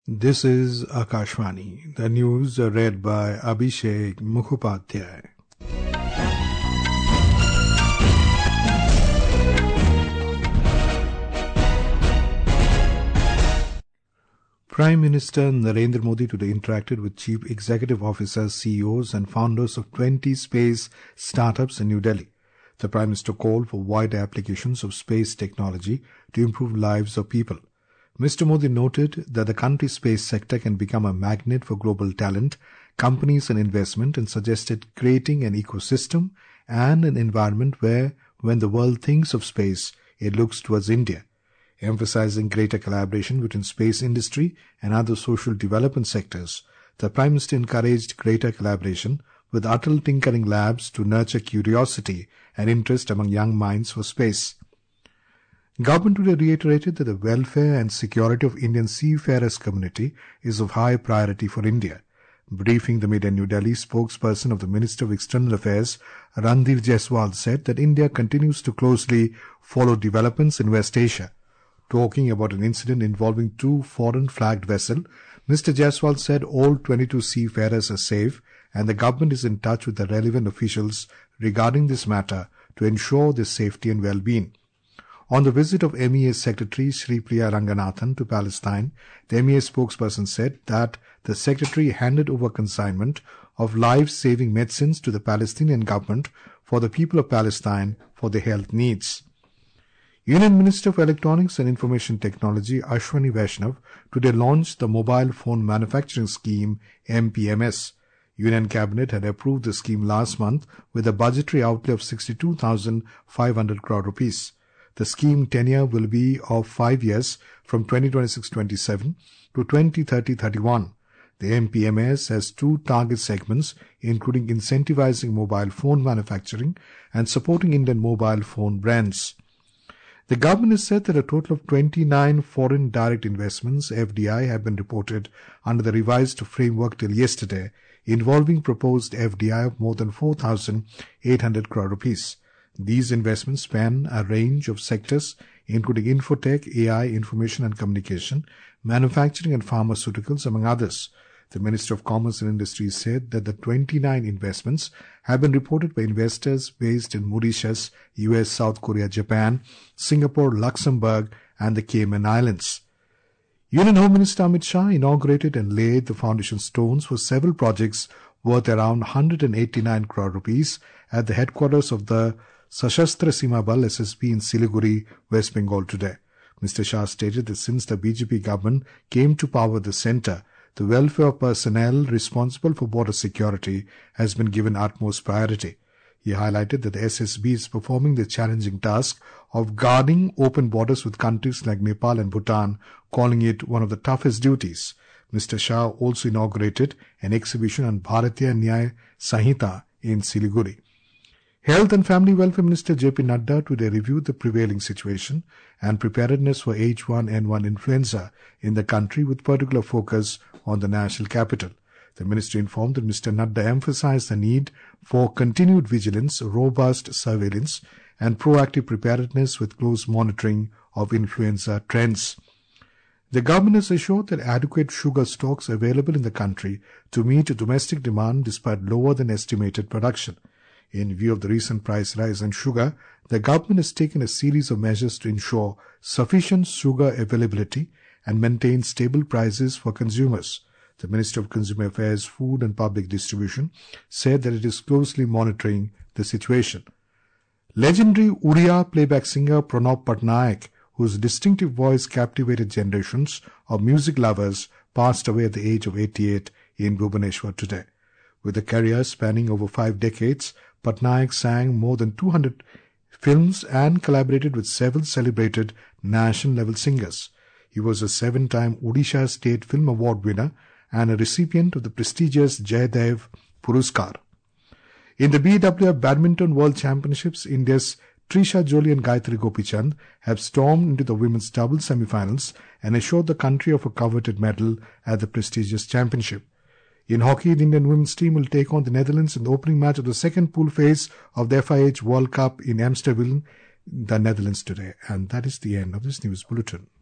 This is Akashvani. The news are read by Abhishek Mukhopadhyay. Prime Minister Narendra Modi today interacted with Chief Executive Officers, CEOs and founders of 20 space startups in New Delhi. The Prime Minister called for wider applications of space technology to improve lives of people. Mr. Modi noted that the country's space sector can become a magnet for global talent, companies and investment, and suggested creating an ecosystem and an environment where, when the world thinks of space, it looks towards India. Emphasizing greater collaboration between space industry and other social development sectors, the Prime Minister encouraged greater collaboration with Atal Tinkering Labs to nurture curiosity and interest among young minds for space. Government today reiterated that the welfare and security of Indian seafarers community is of high priority for India. Briefing the media in New Delhi, spokesperson of the Minister of External Affairs, Randhir Jaiswal, said that India continues to closely follow developments in West Asia. Talking about an incident involving two foreign-flagged vessels, Mr. Jaiswal said all 22 seafarers are safe and the government is in touch with the relevant officials regarding this matter to ensure their safety and well-being. On the visit of MEA Secretary Shri Priya Ranganathan to Palestine, the MEA spokesperson said that the Secretary handed over consignment of life-saving medicines to the Palestinian government for the people of Palestine for their health needs. Union Minister for Electronics and Information Technology Ashwani Vaishnav today launched the Mobile Phone Manufacturing Scheme MPMS. Union Cabinet had approved the scheme last month with a budgetary outlay of 62,500 crore rupees. The scheme tenure will be of 5 years from 2026-27 to 2030-31. The MPMS has two target segments, including incentivizing mobile phone manufacturing and supporting Indian mobile phone brands. The government has said that a total of 29 foreign direct investments, FDI, have been reported under the revised framework till yesterday, involving proposed FDI of more than 4,800 crore rupees. These investments span a range of sectors, including infotech, AI, information and communication, manufacturing and pharmaceuticals, among others. The Minister of Commerce and Industry said that the 29 investments have been reported by investors based in Mauritius, US, South Korea, Japan, Singapore, Luxembourg and the Cayman Islands. Union Home Minister Amit Shah inaugurated and laid the foundation stones for several projects worth around 189 crore rupees at the headquarters of the Sashastra Seema Bal SSB in Siliguri, West Bengal today. Mr. Shah stated that since the BJP government came to power the centre, the welfare of personnel responsible for border security has been given utmost priority. He highlighted that the SSB is performing the challenging task of guarding open borders with countries like Nepal and Bhutan, calling it one of the toughest duties. Mr. Shah also inaugurated an exhibition on Bharatiya Nyaya Sanhita in Siliguri. Health and Family Welfare Minister J.P. Nadda today reviewed the prevailing situation and preparedness for H1N1 influenza in the country with particular focus on the national capital. The ministry informed that Mr. Nadda emphasized the need for continued vigilance, robust surveillance and proactive preparedness with close monitoring of influenza trends. The government has assured that adequate sugar stocks are available in the country to meet domestic demand despite lower than estimated production. In view of the recent price rise in sugar, the government has taken a series of measures to ensure sufficient sugar availability and maintain stable prices for consumers. The Minister of Consumer Affairs, Food and Public Distribution said that it is closely monitoring the situation. Legendary Uriya playback singer Pranab Patnaik, whose distinctive voice captivated generations of music lovers, passed away at the age of 88 in Bhubaneswar today. With a career spanning over 5 decades, Patnaik sang more than 200 films and collaborated with several celebrated national-level singers. He was a 7-time Odisha State Film Award winner and a recipient of the prestigious Jaydev Puruskar. In the BWF Badminton World Championships, India's Trisha Jolie and Gayatri Gopichand have stormed into the women's doubles semi-finals and assured the country of a coveted medal at the prestigious championship. In hockey, the Indian women's team will take on the Netherlands in the opening match of the second pool phase of the FIH World Cup in Amsterdam, the Netherlands today. And that is the end of this news bulletin.